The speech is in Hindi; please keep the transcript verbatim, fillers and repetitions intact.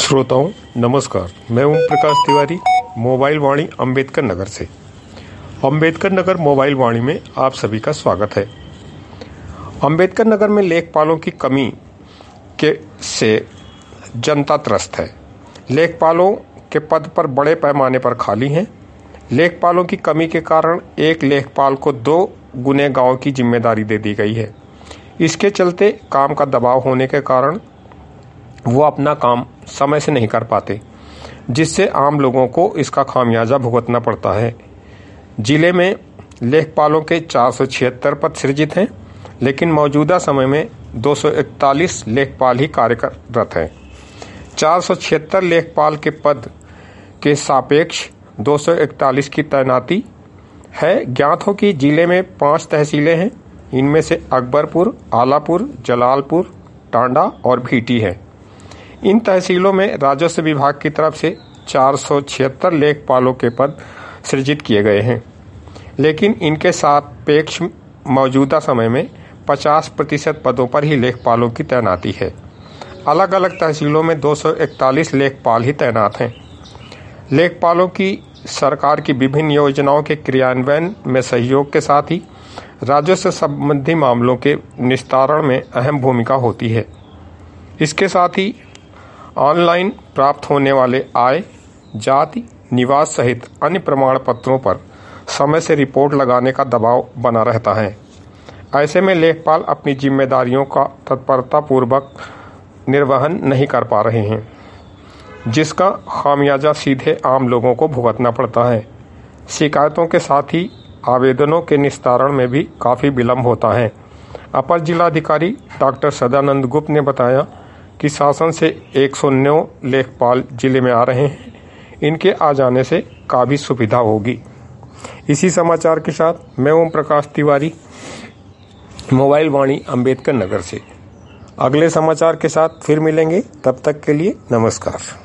श्रोताओं नमस्कार। मैं ओम प्रकाश तिवारी मोबाइल वाणी अंबेडकर नगर से। अंबेडकर नगर मोबाइल वाणी में आप सभी का स्वागत है। अंबेडकर नगर में लेखपालों की कमी के से जनता त्रस्त है। लेखपालों के पद पर बड़े पैमाने पर खाली हैं। लेखपालों की कमी के कारण एक लेखपाल को दो गुने गांव की जिम्मेदारी दे दी गई है। इसके चलते काम का दबाव होने के कारण वो अपना काम समय से नहीं कर पाते, जिससे आम लोगों को इसका खामियाजा भुगतना पड़ता है। जिले में लेखपालों के चार सौ छिहत्तर पद सृजित हैं, लेकिन मौजूदा समय में दो सौ इकतालीस लेखपाल ही कार्यरत हैं। चार सौ छिहत्तर लेखपाल के पद के सापेक्ष दो सौ इकतालीस की तैनाती है। ज्ञात हो कि जिले में पांच तहसीलें हैं। इनमें से अकबरपुर, आलापुर, जलालपुर, टांडा और भीटी है। इन तहसीलों में राजस्व विभाग की तरफ से चार सौ छिहत्तर लेखपालों के पद सृजित किए गए हैं, लेकिन इनके सापेक्ष मौजूदा समय में पचास प्रतिशत पदों पर ही लेखपालों की तैनाती है। अलग अलग तहसीलों में दो सौ इकतालीस लेखपाल ही तैनात हैं। लेखपालों की सरकार की विभिन्न योजनाओं के क्रियान्वयन में सहयोग के साथ ही राजस्व संबंधी मामलों के निस्तारण में अहम भूमिका होती है। इसके साथ ही ऑनलाइन प्राप्त होने वाले आय, जाति, निवास सहित अन्य प्रमाण पत्रों पर समय से रिपोर्ट लगाने का दबाव बना रहता है। ऐसे में लेखपाल अपनी जिम्मेदारियों का तत्परतापूर्वक निर्वहन नहीं कर पा रहे हैं, जिसका खामियाजा सीधे आम लोगों को भुगतना पड़ता है। शिकायतों के साथ ही आवेदनों के निस्तारण में भी काफ़ी विलम्ब होता है। अपर जिलाधिकारी डॉक्टर सदानंद गुप्त ने बताया कि शासन से एक सौ नौ लेखपाल जिले में आ रहे हैं। इनके आ जाने से काफ़ी सुविधा होगी। इसी समाचार के साथ मैं ओम प्रकाश तिवारी मोबाइल वाणी अंबेडकर नगर से। अगले समाचार के साथ फिर मिलेंगे, तब तक के लिए नमस्कार।